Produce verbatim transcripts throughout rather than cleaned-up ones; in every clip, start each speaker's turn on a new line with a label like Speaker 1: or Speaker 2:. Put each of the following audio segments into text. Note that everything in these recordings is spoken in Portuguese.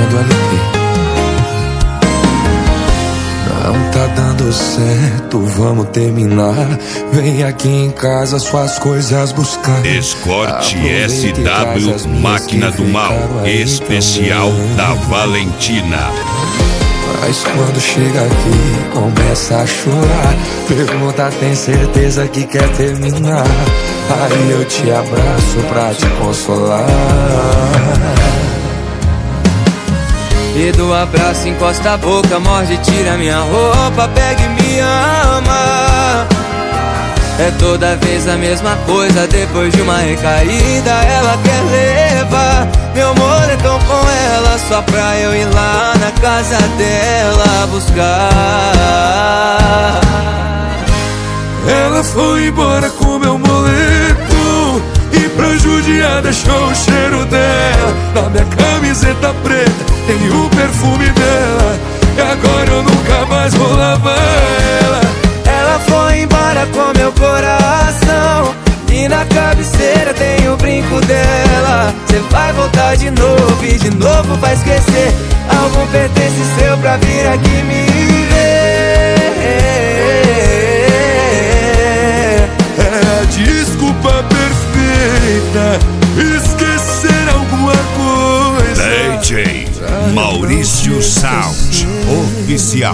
Speaker 1: usando L P. Não tá dando certo, vamos terminar. Vem aqui em casa suas coisas buscar.
Speaker 2: Escort S W Máquina do Mal, especial da Valentina.
Speaker 1: Mas quando chega aqui, começa a chorar. Pergunta, tem certeza que quer terminar? Aí eu te abraço pra te consolar.
Speaker 3: E do abraço encosta a boca, morde, tira minha roupa, pega e me ama. É toda vez a mesma coisa, depois de uma recaída ela quer levar meu moletom com ela, só pra eu ir lá na casa dela buscar.
Speaker 1: Ela foi embora com meu moletom e pra judiar deixou o cheiro dela na minha camiseta preta, tem o perfume dela. E agora eu nunca mais vou lavar ela.
Speaker 3: Ela foi embora com meu coração e na cabeceira tem o brinco dela. Cê vai voltar de novo e de novo vai esquecer algum pertence seu pra vir aqui me ver.
Speaker 1: É a desculpa perfeita, esquecer alguma coisa.
Speaker 2: D J Maurício Sound Oficial.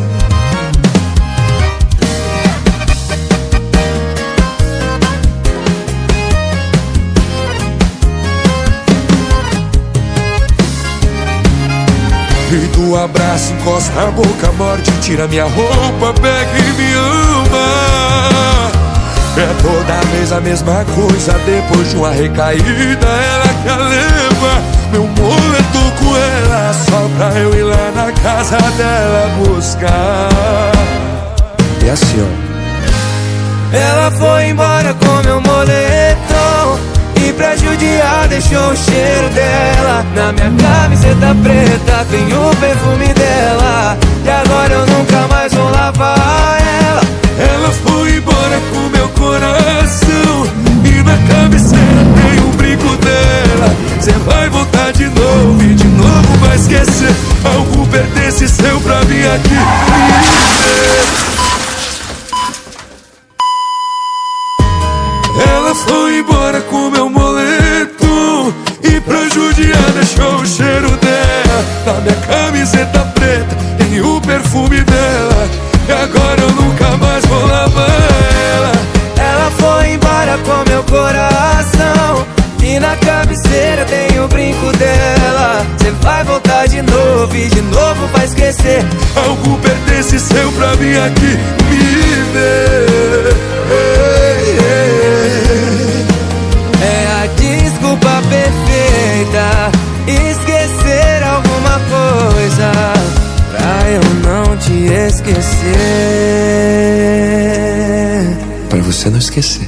Speaker 1: E do abraço encosta a boca, morde, tira minha roupa, pega e me ama. É toda vez a mesma coisa, depois de uma recaída ela quer levar meu moletom com ela, só pra eu ir lá na casa dela buscar. E assim ó,
Speaker 3: ela foi embora com meu moletom e pra judiar deixou o cheiro dela na minha camiseta preta, tem o perfume dela. E agora eu nunca mais vou lavar ela.
Speaker 1: Ela foi embora com meu coração e na cabeceira tem o brinco dela. Cê vai voltar de novo e de novo vai esquecer algum pertence seu pra vir aqui me ver. Ela foi embora com meu moletom e pra judiar deixou o cheiro dela na minha camiseta preta, tem o perfume dela. E agora eu nunca mais vou lavar ela.
Speaker 3: Ela foi embora com meu coração e na cabeceira tem o brinco dela. Cê vai voltar de novo e de novo vai esquecer
Speaker 1: algum pertence seu pra vir aqui me ver.
Speaker 3: É a desculpa perfeita, esquecer alguma coisa pra eu não te esquecer.
Speaker 1: Pra você não esquecer.